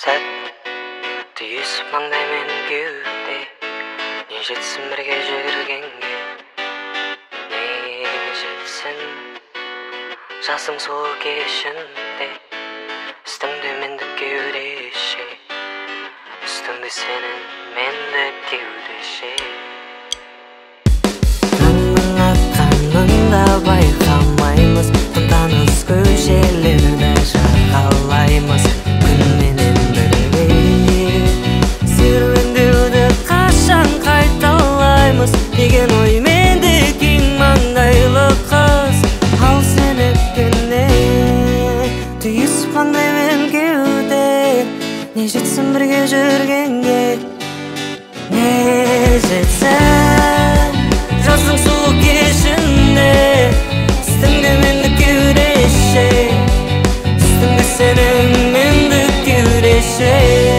сәт түйісіп маңдаймен кеуде, не жетсін бірге жүргенге, не жетсін жасың суық кешінде, үстіңде мендік кеудеше, үстіңде сенің мендік кеудеше. Таңның атқанын да байқамаймыз, таныс көшелерді жағалаймыз, күнменен бірге серуендеуді қашан қайталаймыз. Деген оймен де кең маңдайлы қыз, ал сені күнне түйісіп маңдаймен кеуде, не жетсін бірге жүргенге, не жетсін жаздың суық кешінде, үстіңде мендік кеудеше, үстіңде сенің мендік кеудеше.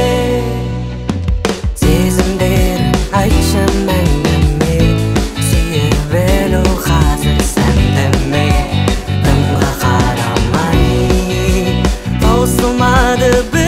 Сезімдерін айтшы мәңгіме, сүйе білу қазір сәндіме, дымға қарамай таусылмады